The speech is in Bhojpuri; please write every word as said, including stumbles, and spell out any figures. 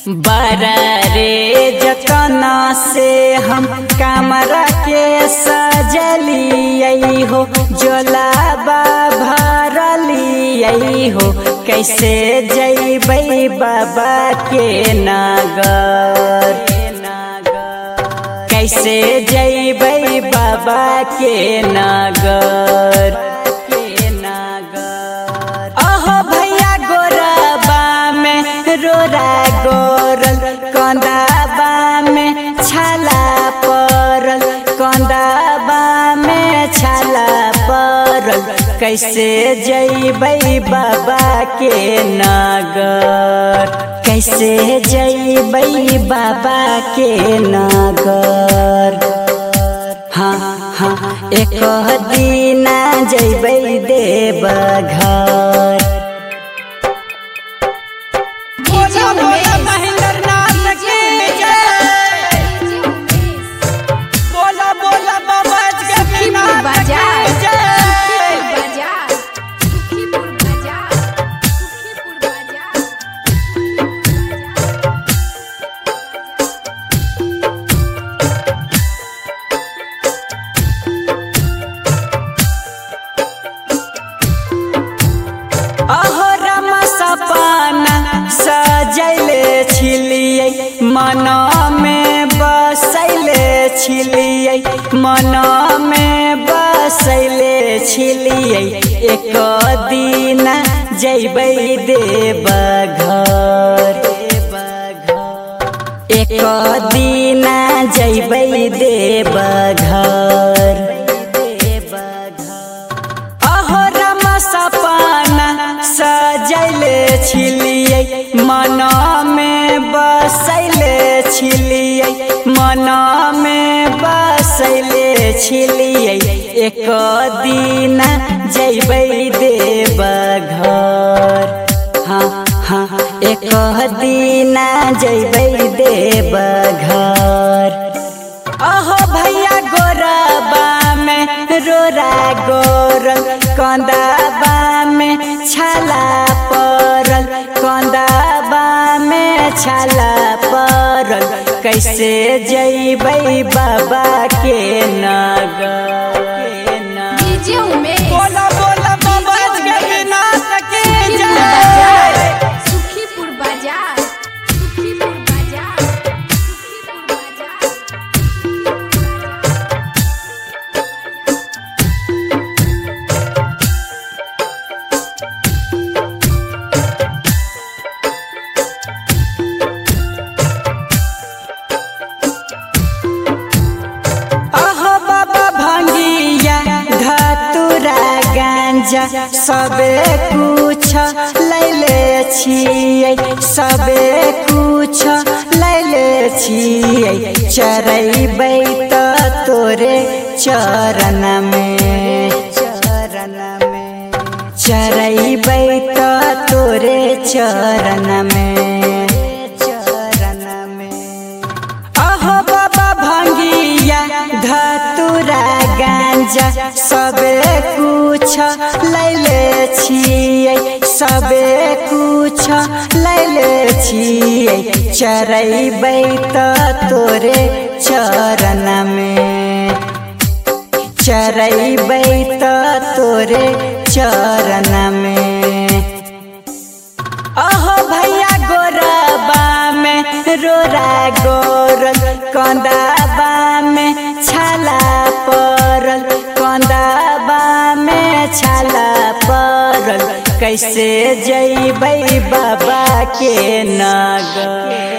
बारा रे जतना से हम कमरा के सजलिए हो, जोलाबा भरलिए हो। कैसे जइबै बाबा के नगर, कैसे जइबै बाबा के नगर। अहो भैया गोरबा में रोरा गोरल, कंदाबा में छाला परल, कंदाबा में छाला परल। कैसे जइबै बाबा के नगर, कैसे जइबै बाबा के नगर। हाँ हाँ एक दिना जइबै देवघर। अहो राम सपना सजैले छिलिए, मन में बसैले छिलिए, मन में बसैले छिलिए। एक दिना जइबै देवघर, एक दिना जइबै देवघर। सपना सजैले छिलिए, मन में बसैले छिलिए, मन में बसैले छिलिए। एक दिना जइबै देवघर। हाँ हाँ एक दिना जइबै देवघर। अहो भैया गोरबा में रोरा गोरल, कंदाबा में छाला परल, कंदाबा में छाला परल। कैसे जइबै बाबा के नगर। बोला बोला बाबा के बिना सके जाए। सुखीपुर बाजार, सुखीपुर बाजार, सबे कुछ लैले छियै, सबे कुछ लैले छियै। चरैबै त तोरे चरण में, चरण में चरैबै त तोरे चरण में, चरण में। अहो बाबा भंगिया धतुरा गांजा, सबे कुछ लैले छियै, सबे कुछ लैले छियै। चरैबै त तोरे चरण में, चरैबै त तोरे चरण में। अहो भैया गोरबा में रोरा गोरल, कंदाबा में छाला परल, कंदाबा में छाला परल। कैसे जइबै बाबा के नगर।